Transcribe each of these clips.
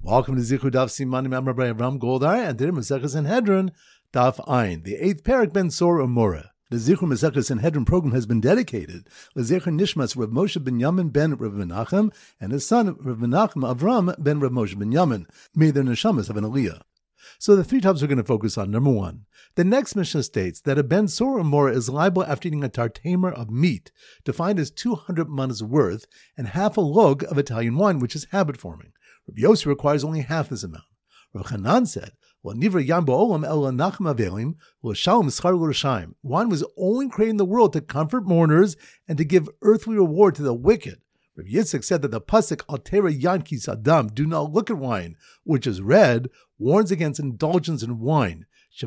Welcome to Zichud Daf Simanim. I'm Rabbi Avram Goldar, and today Masechus Sanhedrin Daf Ayin, the 8th parak Ben Sor Umora. The Zichud Masechus Sanhedrin program has been dedicated to Zecher Nishmas Rav Moshe ben Yamin ben Rav Menachem and his son Rav Menachem Avram ben Rav Moshe ben Yamin. May their neshamas have an aliyah. So the three topics we're going to focus on. Number one, the next Mishnah states that a Ben Sor Umora is liable after eating a tartamer of meat, defined as 200 manas worth, and half a log of Italian wine, which is habit-forming. Rabbi Yossi requires only half this amount. Rav Chanan said, wine was only created in the world to comfort mourners and to give earthly reward to the wicked. Rabbi Yitzchak said that the pasuk Altera Yanki Sadam, do not look at wine, which is red, warns against indulgence in wine, which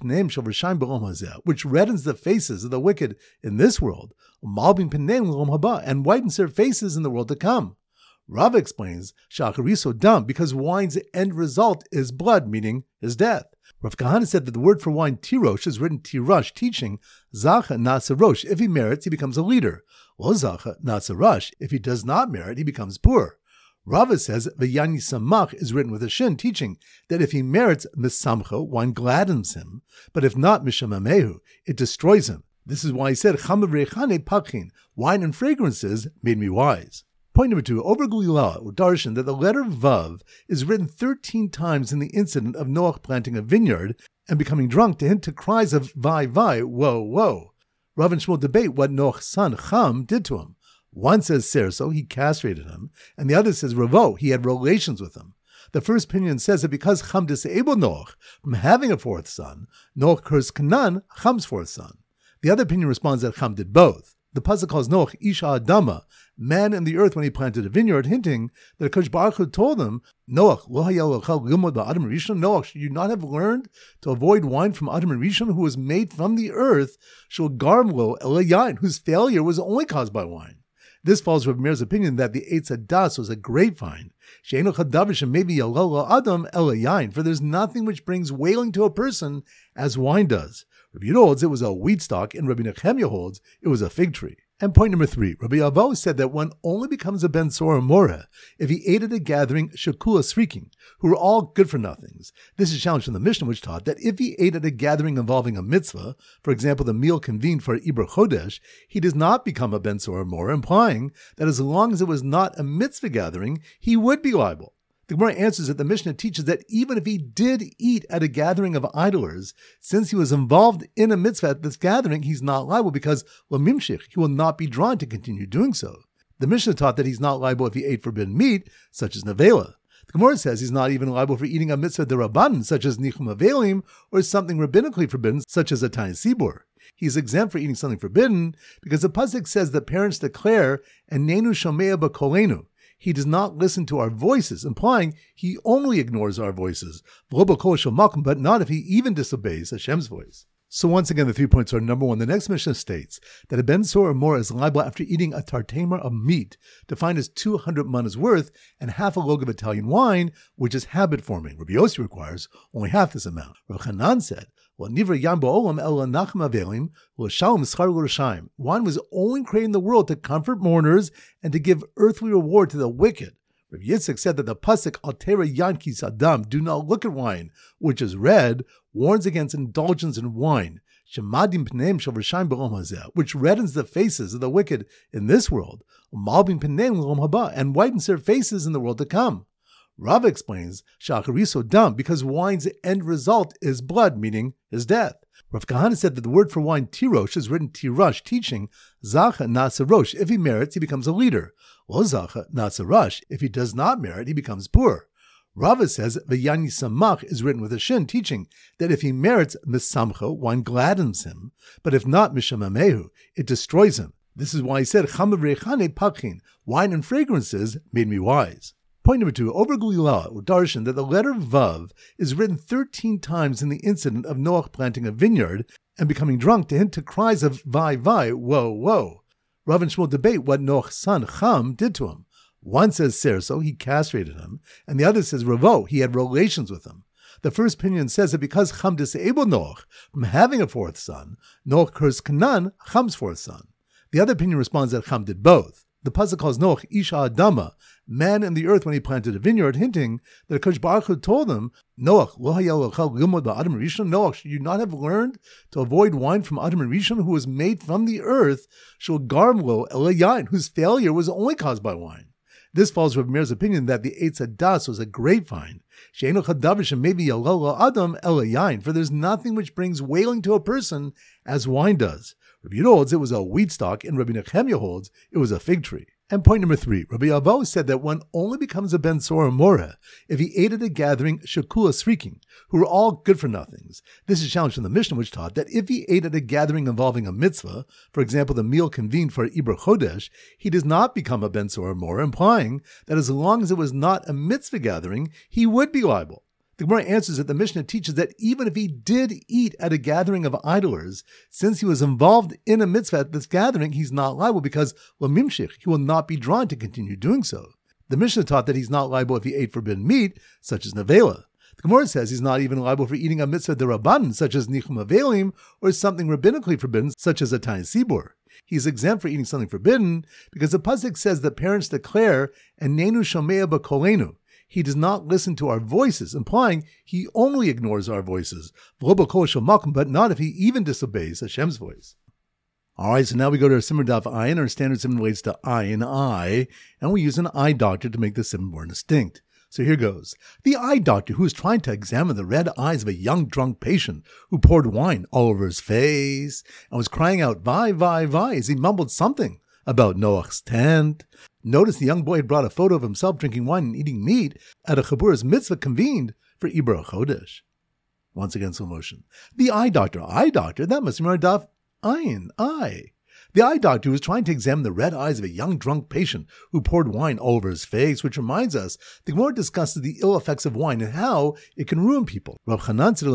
reddens the faces of the wicked in this world, and whitens their faces in the world to come. Rav explains, Shachariso dam, because wine's end result is blood, meaning his death. Rav Kahana said that the word for wine, tirosh, is written tirash, teaching, Zacha nasarosh, if he merits, he becomes a leader. Lo zacha nasarash, if he does not merit, he becomes poor. Rava says, V'yani samach is written with a shin, teaching that if he merits misamcho, wine gladdens him, but if not mishamamehu, it destroys him. This is why he said, Chamav rechane pachin, wine and fragrances made me wise. Point number two, over Glila, Darshan, that the letter Vav is written 13 times in the incident of Noach planting a vineyard and becoming drunk to hint to cries of vai vai, woe, woe. Rav and Shmuel debate what Noach's son Cham did to him. One says Serso, he castrated him, and the other says Ravo, he had relations with him. The first opinion says that because Cham disabled Noach from having a fourth son, Noach cursed Canaan, Cham's fourth son. The other opinion responds that Cham did both. The pasuk calls Noach Isha Adama, man in the earth, when he planted a vineyard, hinting that Akash Baruch Hu told him, Noach, Noach, should you not have learned to avoid wine from Adam and Rishon, who was made from the earth, Shul Garmlo Elayain, whose failure was only caused by wine. This follows Rav Meir's opinion that the Eitz Hadas was a grapevine. For there's nothing which brings wailing to a person as wine does. Rabbi Yehuda holds it was a wheat stalk, and Rabbi Nechemia holds it was a fig tree. And point number three, Rabbi Avo said that one only becomes a Ben Sor Umora if he ate at a gathering Shekula Sriking, who were all good-for-nothings. This is challenged from the Mishnah, which taught that if he ate at a gathering involving a mitzvah, for example, the meal convened for Iber Chodesh, he does not become a Ben Sor Umora, implying that as long as it was not a mitzvah gathering, he would be liable. The Gemara answers that the Mishnah teaches that even if he did eat at a gathering of idlers, since he was involved in a mitzvah at this gathering, he's not liable because lamimshich, he will not be drawn to continue doing so. The Mishnah taught that he's not liable if he ate forbidden meat, such as nevela. The Gemara says he's not even liable for eating a mitzvah derabanan, such as nichum avelim, or something rabbinically forbidden, such as a tanya sibur. He's exempt for eating something forbidden because the pasuk says that parents declare, and nenu shomea b'kolenu. He does not listen to our voices, implying he only ignores our voices, but not if he even disobeys Hashem's voice. So once again, the 3 points are: number one, the next Mishnah states that a Ben Sor Umora is liable after eating a tartamer of meat, defined as 200 manas worth, and half a log of Italian wine, which is habit-forming. Rabbi Yossi requires only half this amount. Rav Chanan said, wine was only created in the world to comfort mourners and to give earthly reward to the wicked. Rabbi Yitzchak said that the pasuk Altera Yanki Sadam, do not look at wine, which is red, warns against indulgence in wine, which reddens the faces of the wicked in this world, and whitens their faces in the world to come. Rav explains, Shachariso dam, because wine's end result is blood, meaning his death. Rav Kahana said that the word for wine, tirosh, is written tirash, teaching, Zacha nasarosh, if he merits, he becomes a leader. Lo zacha nasarash, if he does not merit, he becomes poor. Rava says, V'yani samach is written with a shin, teaching that if he merits misamcho, wine gladdens him, but if not mishamamehu, it destroys him. This is why he said, Chamav rechane pachin, wine and fragrances made me wise. Point number two, over Glila, Darshan, that the letter Vav is written 13 times in the incident of Noach planting a vineyard and becoming drunk to hint to cries of vai vai, woe, woe. Rav and Shmuel debate what Noach's son Cham did to him. One says Serso, he castrated him, and the other says Ravo, he had relations with him. The first opinion says that because Cham disabled Noach from having a fourth son, Noach cursed Canaan, Cham's fourth son. The other opinion responds that Cham did both. The pasuk calls Noach Isha Adama, man in the earth, when he planted a vineyard, hinting that Akash Baruch Hu told him, Noach, Noach, should you not have learned to avoid wine from Adam and Rishon, who was made from the earth, Shul Garmlo Elayain, whose failure was only caused by wine. This follows Rabbi Meir's opinion that the Eitz Hadas was a grapevine. She'enu chadavish and maybe yalala adam elayain, for there's nothing which brings wailing to a person as wine does. Rabbi Yehuda holds it was a wheat stalk, and Rabbi Nechemia holds it was a fig tree. And point number 3, Rabbi Avo said that one only becomes a ben Sora Moreh if he ate at a gathering shekula srikin, who were all good for nothings. This is challenged from the Mishnah, which taught that if he ate at a gathering involving a mitzvah, for example, the meal convened for Ibra Chodesh, he does not become a ben Sora Moreh, implying that as long as it was not a mitzvah gathering, he would be liable. The Gemara answers that the Mishnah teaches that even if he did eat at a gathering of idlers, since he was involved in a mitzvah at this gathering, he's not liable because lamimshich, he will not be drawn to continue doing so. The Mishnah taught that he's not liable if he ate forbidden meat, such as nevela. The Gemara says he's not even liable for eating a mitzvah derabanan, such as nichum avelim, or something rabbinically forbidden, such as a tiny sibur. He's exempt for eating something forbidden because the pasuk says that parents declare, "Enenu shomea b'kolenu." He does not listen to our voices, implying he only ignores our voices, but not if he even disobeys Hashem's voice. All right, so now we go to our Simmer Daf Ayin. Our standard Simmer relates to Ayin, eye, and we use an eye doctor to make the Simmer more distinct. So here goes. The eye doctor who was trying to examine the red eyes of a young drunk patient who poured wine all over his face and was crying out, "Vai, vai, vai," as he mumbled something about Noach's tent. Notice the young boy had brought a photo of himself drinking wine and eating meat at a Chabura's mitzvah convened for Ibra Chodesh. Once again, slow motion. The eye doctor, that must be our daf ayin, eye. The eye doctor was trying to examine the red eyes of a young drunk patient who poured wine all over his face, which reminds us, the Gemara discusses the ill effects of wine and how it can ruin people. Rav Chanan said,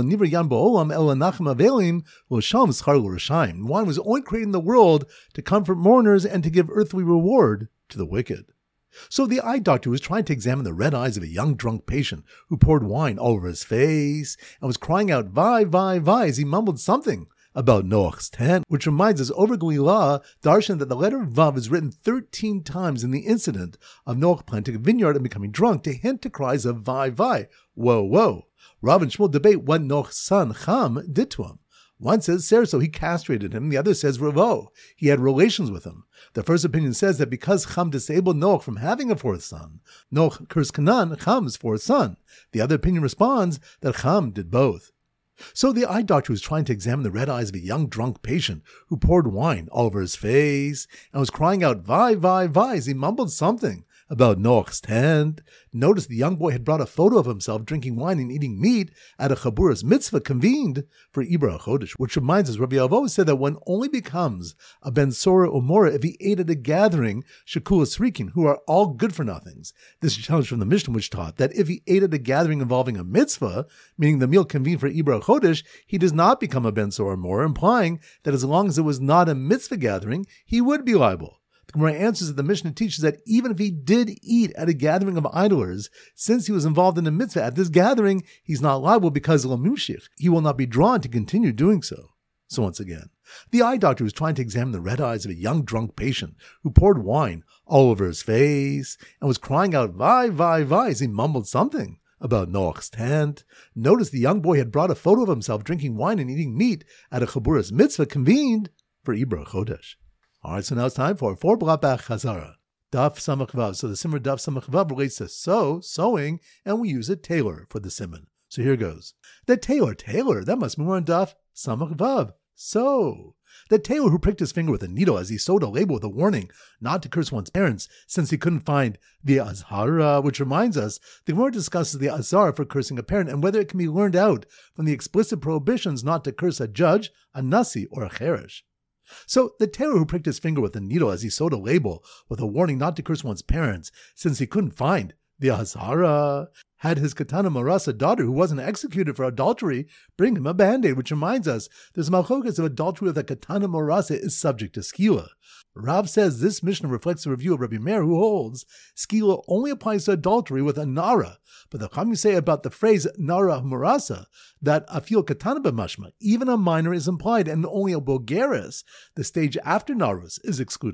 wine was only created in the world to comfort mourners and to give earthly reward to the wicked. So the eye doctor was trying to examine the red eyes of a young drunk patient who poured wine all over his face and was crying out, "Vai, vai, vai," as he mumbled something about Noach's tent, which reminds us over Galilah, darshan that the letter Vav is written 13 times in the incident of Noach planting a vineyard and becoming drunk to hint to cries of "Vai, vai," whoa, whoa. Rav and Shmuel debate what Noach's son Cham did to him. One says Serso, he castrated him. The other says Ravo, he had relations with him. The first opinion says that because Cham disabled Noach from having a fourth son, Noach cursed Canaan, Cham's fourth son. The other opinion responds that Cham did both. So the eye doctor was trying to examine the red eyes of a young drunk patient who poured wine all over his face and was crying out, "Vai, vai, vai," as he mumbled something about Noach's tent. Notice the young boy had brought a photo of himself drinking wine and eating meat at a Chabura's mitzvah convened for Ibra Chodesh, which reminds us, Rabbi Avo said that one only becomes a ben Sora or Moreh if he ate at a gathering shekula srikin, who are all good for nothings. This is challenged from the Mishnah, which taught that if he ate at a gathering involving a mitzvah, meaning the meal convened for Ibra Chodesh, he does not become a ben Sora or Moreh, implying that as long as it was not a mitzvah gathering, he would be liable. The Gemara answers that the Mishnah teaches that even if he did eat at a gathering of idlers, since he was involved in a mitzvah at this gathering, he's not liable because lamimshich, he will not be drawn to continue doing so. So once again, the eye doctor was trying to examine the red eyes of a young drunk patient who poured wine all over his face and was crying out, "Vai, vai, vai," as he mumbled something about Noach's tent. Notice the young boy had brought a photo of himself drinking wine and eating meat at a Chabura's mitzvah convened for Ibra Chodesh. All right, so now it's time for 4 Blabach Chazara. Daf Samach Vav. So the Simmer Daf Samach Vav relates to sewing, and we use a tailor for the Simon. So here goes. The tailor, that must be more on Daf Samach Vav. So, the tailor who pricked his finger with a needle as he sewed a label with a warning not to curse one's parents since he couldn't find the azhara, which reminds us, the Gemara discusses the azhar for cursing a parent and whether it can be learned out from the explicit prohibitions not to curse a judge, a nasi, or a cheresh. So the tailor who pricked his finger with a needle as he sewed a label with a warning not to curse one's parents since he couldn't find the azhara had his katana marasa daughter who wasn't executed for adultery bring him a band-aid, which reminds us there's malchokas of adultery with a katana marasa is subject to skila. Rav says this Mishnah reflects the review of Rabbi Meir, who holds skila only applies to adultery with a nara, but the Chachamim say about the phrase nara marasa that afil katana b'mashma, even a minor is implied and only a bogeres, the stage after narus, is excluded.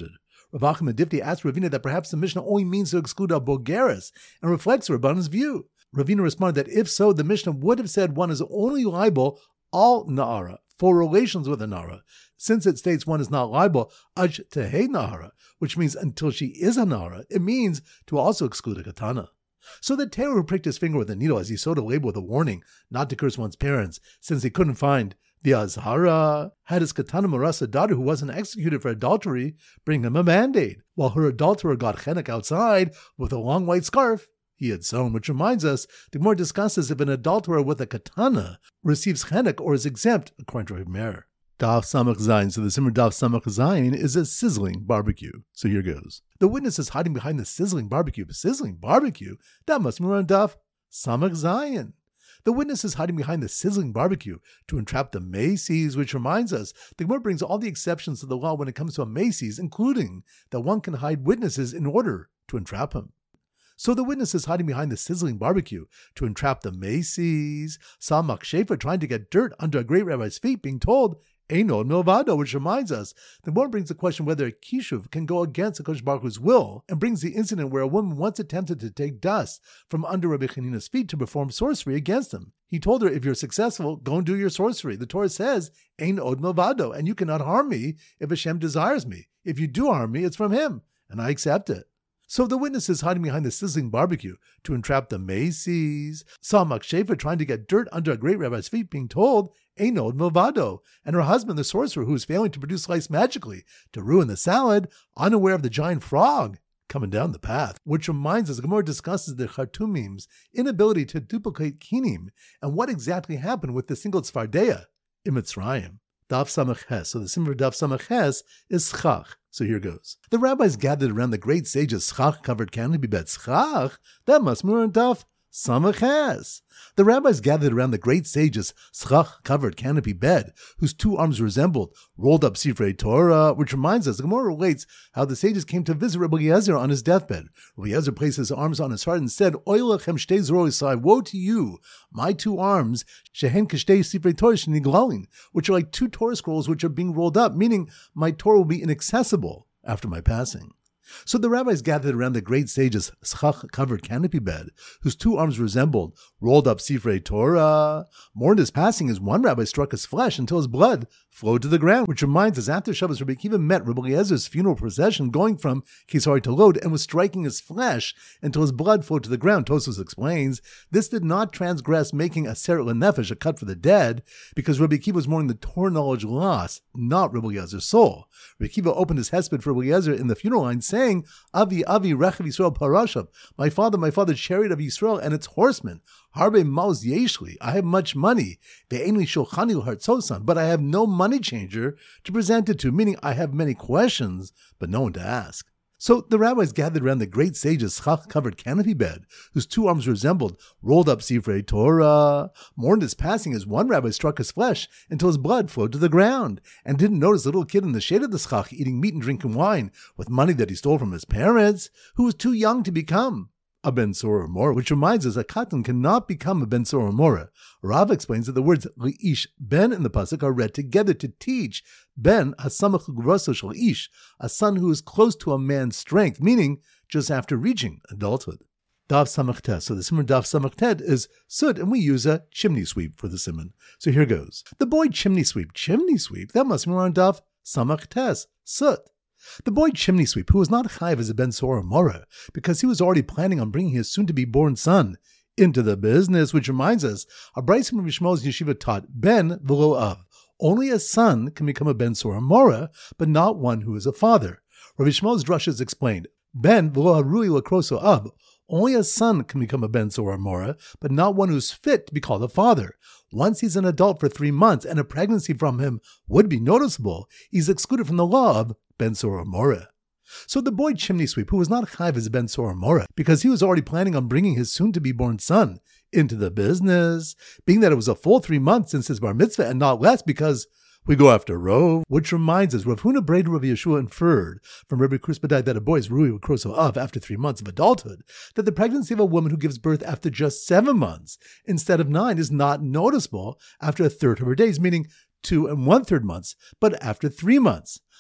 Rav Achim Adifti asked Ravina that perhaps the Mishnah only means to exclude a bogeres and reflects Rabban's view. Ravina responded that if so, the Mishnah would have said one is only liable al na'ara, for relations with a na'ara, since it states one is not liable aj tehei na'ara, which means until she is a na'ara. It means to also exclude a katana. So the tailor who pricked his finger with a needle as he sewed a label with a warning not to curse one's parents, since he couldn't find the azhara, had his katana marasa daughter who wasn't executed for adultery bring him a band-aid, while her adulterer got chenek outside with a long white scarf he had sewn, which reminds us, the Gemara discusses if an adulterer with a katana receives chenek or is exempt, according to Reb Meir. Daf Samach Zayin. So the Simmer Daf Samach Zayin is a sizzling barbecue. So here goes. The witness is hiding behind the sizzling barbecue. Sizzling barbecue? That must be on Daf Samach Zayin. The witness is hiding behind the sizzling barbecue to entrap the Macy's, which reminds us, the Gemara brings all the exceptions to the law when it comes to a Macy's, including that one can hide witnesses in order to entrap him. So the witness is hiding behind the sizzling barbecue to entrap the Macy's. Saw Makshefa trying to get dirt under a great rabbi's feet, being told, Einod Milvado, which reminds us, the Gemara brings the question whether a kishuv can go against HaKadosh Baruch Hu's will, and brings the incident where a woman once attempted to take dust from under Rabbi Chanina's feet to perform sorcery against him. He told her, if you're successful, go and do your sorcery. The Torah says, Einod Milvado, and you cannot harm me if Hashem desires me. If you do harm me, it's from him, and I accept it. So the witness is hiding behind the sizzling barbecue to entrap the Macy's. Saw Makshefa trying to get dirt under a great rabbi's feet, being told, Einod Milvado, and her husband, the sorcerer, who is failing to produce lice magically to ruin the salad, unaware of the giant frog coming down the path. Which reminds us, the Gemara discusses the Chartumim's inability to duplicate kinim and what exactly happened with the single tzfardeya in Mitzrayim. Daf Samach Ches. So the symbol for Daf Samach Ches is Schach. So here goes. The rabbis gathered around the great sage's schach-covered canopy bed. Schach? That must be on Daf Samach Ches. The rabbis gathered around the great sage's schach-covered canopy bed, whose two arms resembled rolled-up Sifrei Torah, which reminds us, the Gemara relates how the sages came to visit Rabbi Eliezer on his deathbed. Rabbi Eliezer placed his arms on his heart and said, Oy lechem shtei zorosai, woe to you, my two arms, shehen kashtei Sifrei Torah sheniglalin, which are like two Torah scrolls which are being rolled up, meaning my Torah will be inaccessible after my passing. So the rabbis gathered around the great sage's schach-covered canopy bed, whose two arms resembled rolled-up Sifrei Torah. Mourned his passing as one rabbi struck his flesh until his blood flowed to the ground, which reminds us, after Shabbos, Rabbi Akiva met Rabbi Eliezer's funeral procession going from Kisari to Lod and was striking his flesh until his blood flowed to the ground. Tosfos explains, this did not transgress making a seret lenefesh, a cut for the dead, because Rabbi Akiva was mourning the Torah knowledge loss, not Rabbi Eliezer's soul. Rabbi Akiva opened his hesped for Rabbi Eliezer in the funeral line, saying, Avi, Avi, Rechav Yisrael Parashav, my father, chariot of Yisrael and its horsemen. Harbe Maus Yeshli, I have much money. Ve'enli Shulchani L'Hartzosan, but I have no money changer to present it to, meaning I have many questions, but no one to ask. So the rabbis gathered around the great sage's schach-covered canopy bed, whose two arms resembled rolled-up Sifrei Torah. Mourned his passing as one rabbi struck his flesh until his blood flowed to the ground, and didn't notice a little kid in the shade of the schach eating meat and drinking wine with money that he stole from his parents, who was too young to become a Ben Sora Mora, which reminds us a katan cannot become a Ben Sora Mora. Rav explains that the words Li'ish Ben in the pasuk are read together to teach Ben hasamach l'gvuraso shel ish, a son who is close to a man's strength, meaning just after reaching adulthood. Daf Samach Tes. So the simon Daf Samach Tes is Sud, and we use a chimney sweep for the simon. So here goes. The boy chimney sweep, that must be on Daf Samach Tes, Sud. The boy chimney sweep, who was not chayiv as a Ben Sora Mora, because he was already planning on bringing his soon-to-be-born son into the business, which reminds us, a Bryce from Rabbi Shmuel's yeshiva taught Ben v'lo av. Only a son can become a Ben Sora Mora, but not one who is a father. Rabbi Shmuel's drushes explained, Ben v'lo harui l'kroso av. Only a son can become a Ben Sora Mora, but not one who's fit to be called a father. Once he's an adult for 3 months and a pregnancy from him would be noticeable, he's excluded from the law of Ben Sora Mora. So the boy chimney sweep, who was not chayiv as Ben Sora Mora, because he was already planning on bringing his soon-to-be-born son into the business, being that it was a full 3 months since his bar mitzvah and not less because we go after Rov, which reminds us, Rav Huna Breda Rav Yeshua inferred from Rabbi Krispedai that a boy is Rui Kroso Av after 3 months of adulthood, that the pregnancy of a woman who gives birth after just 7 months instead of 9 is not noticeable after a third of her days, meaning 2 1/3 months, but after 3 months.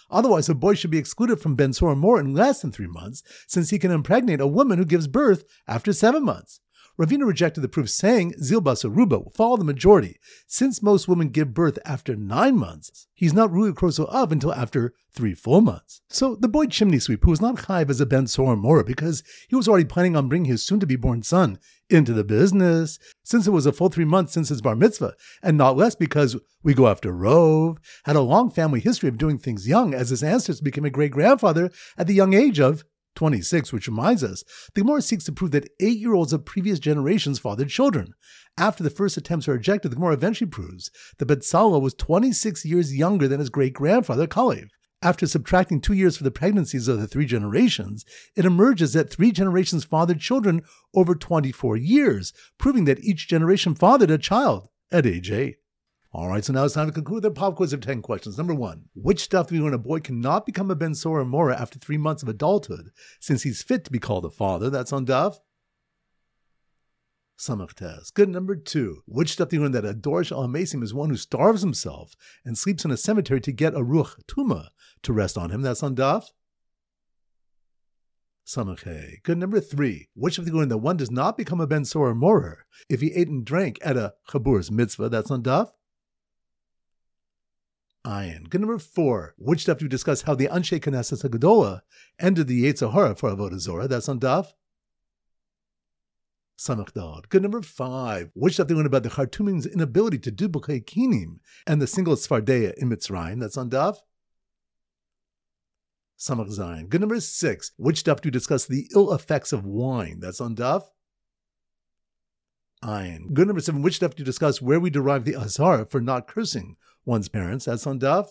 Otherwise, a boy should be excluded from Ben Sora Mora in less than 3 months, since he can impregnate a woman who gives birth after 7 months. Ravina rejected the proof, saying Zilbas Aruba will follow the majority, since most women give birth after 9 months. He's not Rui Kroso of until after 3 full months. So the boy chimney sweep, who was not chayiv as a Ben Sora Mora because he was already planning on bringing his soon-to-be-born son into the business, since it was a full 3 months since his bar mitzvah, and not less because we go after Rove, had a long family history of doing things young, as his ancestors became a great-grandfather at the young age of 26, which reminds us, the Gemara seeks to prove that 8-year-olds of previous generations fathered children. After the first attempts are rejected, the Gemara eventually proves that Betzalel was 26 years younger than his great-grandfather Kalev. After subtracting 2 years for the pregnancies of the 3 generations, it emerges that 3 generations fathered children over 24 years, proving that each generation fathered a child at age 8. All right, so now it's time to conclude the pop quiz of 10 questions. Number 1, which stuff do we learn a boy cannot become a Ben Sora Mora after 3 months of adulthood, since he's fit to be called a father? That's on Daf Samach Tes. Good. Number 2, which stuff do you learn that a Dorish Al-Masim is one who starves himself and sleeps in a cemetery to get a Ruach Tuma to rest on him? That's on Daf Samach Hey. Good. Number 3, which stuff do you learn that one does not become a Ben Sora Mora if he ate and drank at a Chabur's mitzvah? That's on Daf Ayin. Good. Number 4, which stuff do we discuss how the Anshe Knesset HaGedolah ended the Yetzer Hara for Avodah Zorah? That's on Daf Samach Dad. Good. Number 5, which stuff do we learn about the Khartoumim's inability to duplicate Kinim and the single Sfardeya in Mitzrayim? That's on Daf Samach Zayin. Good. Number 6, which stuff do we discuss the ill effects of wine? That's on Daf Ayin. Good. Number 7, which stuff do you discuss where we derive the azar for not cursing one's parents? That's on Daf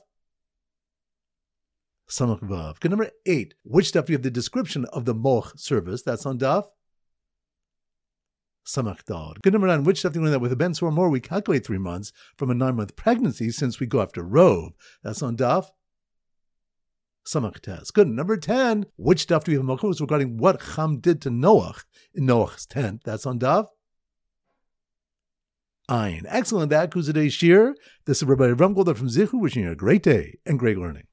Samach Vav. Good. Number 8, which stuff do you have the description of the Moch service? That's on Daf Samach Dad. Good. Number 9, which stuff do you learn that with a Ben Sora Mora we calculate 3 months from a 9-month pregnancy since we go after Rove? That's on Daf Samach Tes. Good. Number 10, which stuff do we have Malchus regarding what Cham did to Noach in Noach's tent? That's on Daf Ayin. Excellent. That concludes today's shir. This is Rabbi Avram Goldar from Zichu, wishing you a great day and great learning.